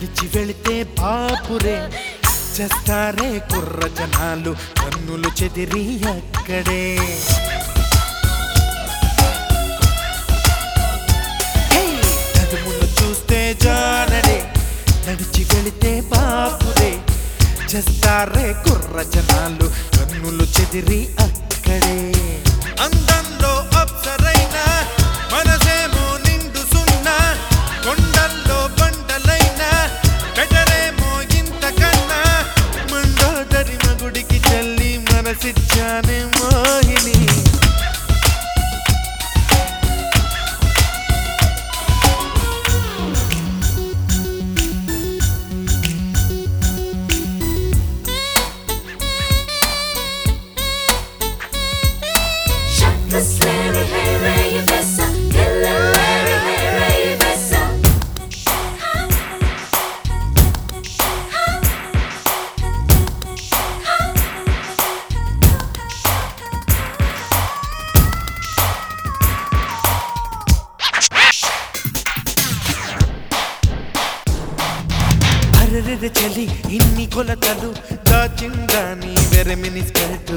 నడిచి వెళితే బాపురే చేస్తారే కుర్ర జనాలు కన్నులు చెదిరి అక్కడే నడుమును చూస్తే జానడే నడిచి వెళితే బాపురే చేస్తారే కుర్ర జనాలు కన్నులు చెదిరి అక్కడే అందంలో అప్సరైనా మనసేమో నిండు సున్నా కొండల్లో బండలైనా బెటరేమో ఇంతకన్నా మండోదరి మగుడికి చల్లి మనసిచ్చానే మోహిని అరెరె చలి ఇన్ని కొలతలు దాచిందా నీ వెరమిని స్కర్ట్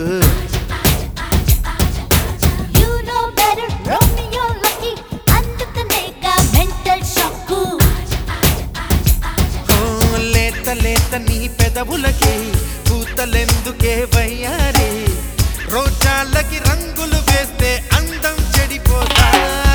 లేత లేత నీ పెదవులకి పూతలెందుకే వయ్యారి రోజాలకి రంగులు వేస్తే అందం చెడిపోతా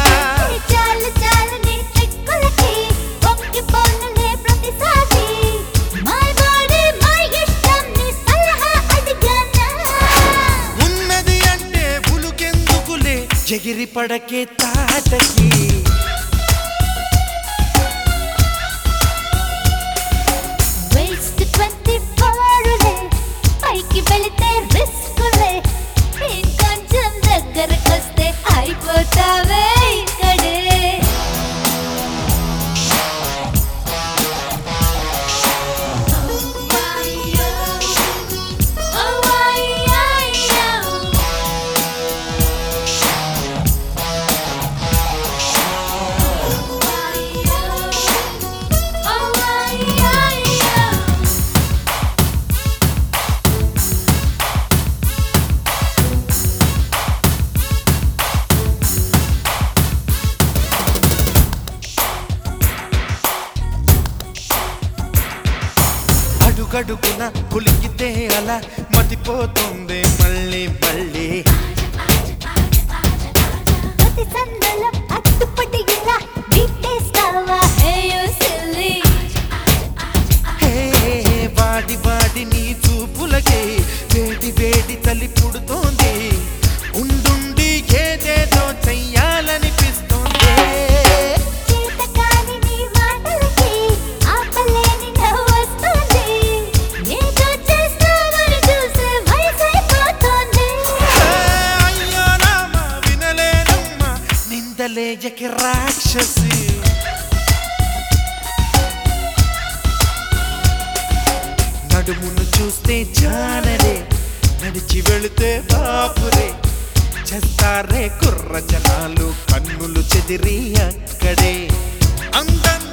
ఉన్నది అంటే ఉలుకెందుకులే ఎగిరి పడకే తాటకి దగ్గరకొస్తే అయిపోతావే ఇక్కడే అడుగడుగున కులికితే అలా మతిపోతుంది మళ్ళీ మళ్ళీ వాడి వాడి నీ చూపులకే వేడి వేడి తలి పుడుతోంది ఉండుండి ఏదేదో చెయ్యాలనిపిస్తోంది లేజకి రాక్షసి నడుమును చూస్తే జానరే నడిచి వెళితే బాపురే చేస్తారే కుర్ర జనాలు కన్నులు చెదిరి అక్కడే అందం